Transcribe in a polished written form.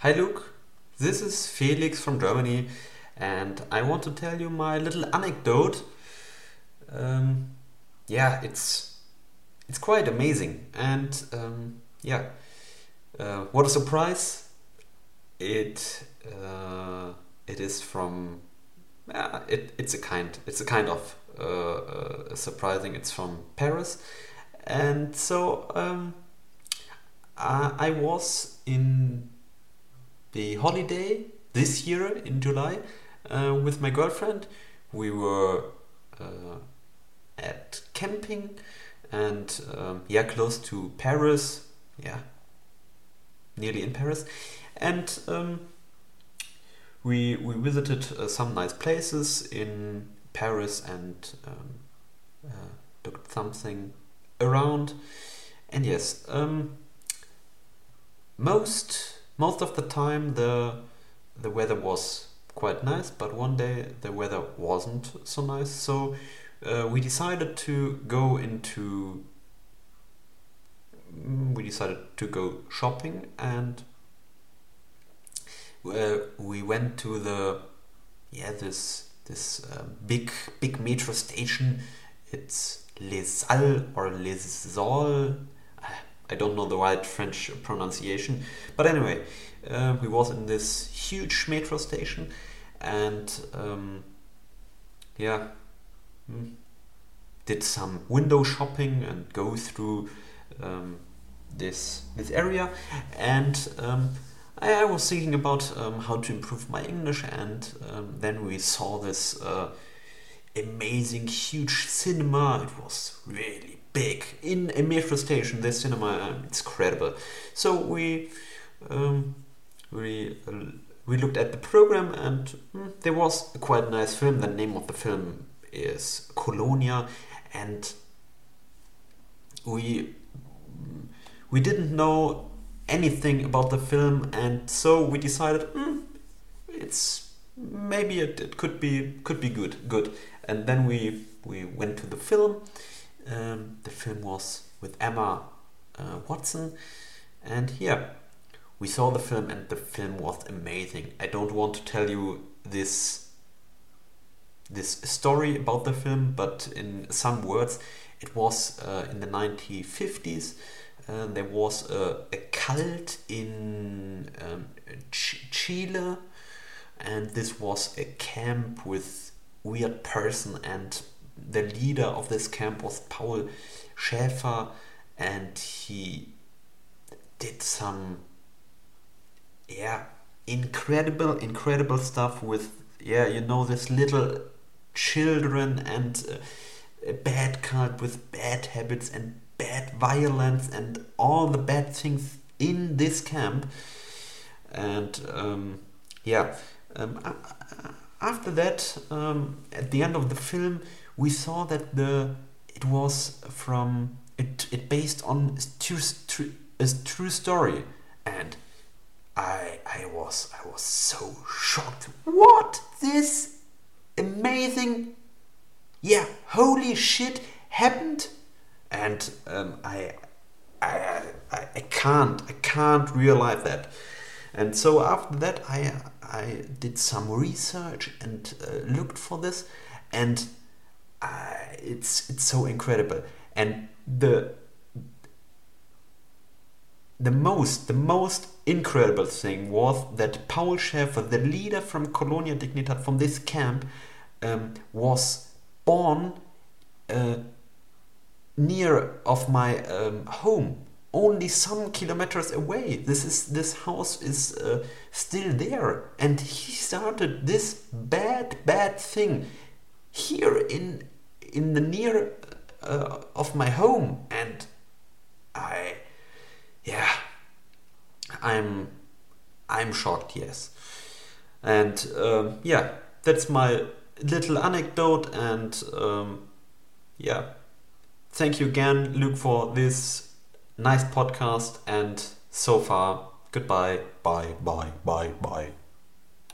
Hi Luke, this is Felix from Germany, and I want to tell you my little anecdote. Um, yeah, it's quite amazing, and what a surprise! It it is from it's a kind of surprising. It's from Paris, and I was in the holiday this year in July with my girlfriend. We were uh, at camping and close to Paris, yeah, nearly in Paris, and we visited some nice places in Paris and looked something around. And yes, most of the time the weather was quite nice, but one day the weather wasn't so nice. So we decided to go into we decided to go shopping, and we went to the big metro station. It's Les Salles or Les Salles. I don't know the right French pronunciation, but anyway, we was in this huge metro station, and yeah, mm, did some window shopping and go through um, this area, and I was thinking about how to improve my English, and then we saw this amazing huge cinema. It was really big in a metro station. This cinema, it's incredible. So um, we uh, we looked at the program, and there was a quite nice film. The name of the film is Colonia, and we we didn't know anything about the film, and so we decided it's maybe it could be good. And then we went to the film. The film was with Emma Watson, and yeah, we saw the film, and the film was amazing. I don't want to tell you this story about the film, but in some words, it was in the 1950s. There was a cult in Chile, and this was a camp with weird person, and the leader of this camp was Paul Schäfer, and he did some incredible stuff with this little children, and a bad cult with bad habits and bad violence and all the bad things in this camp. And after that, at the end of the film, we saw that it was from it based on a true story, and I was so shocked. What, this amazing, holy shit happened? And I can't realize that. And so after that, I did some research and looked for this, and it's so incredible. And the most incredible thing was that Paul Schäfer, the leader from Colonia Dignidad, from this camp, was born near of my home, only some kilometers away. This house is still there, and he started this bad thing here in the near of my home. And I yeah I'm I'm shocked, yes. And that's my little anecdote, and yeah thank you again, Luke, for this nice podcast. And so far, goodbye, bye.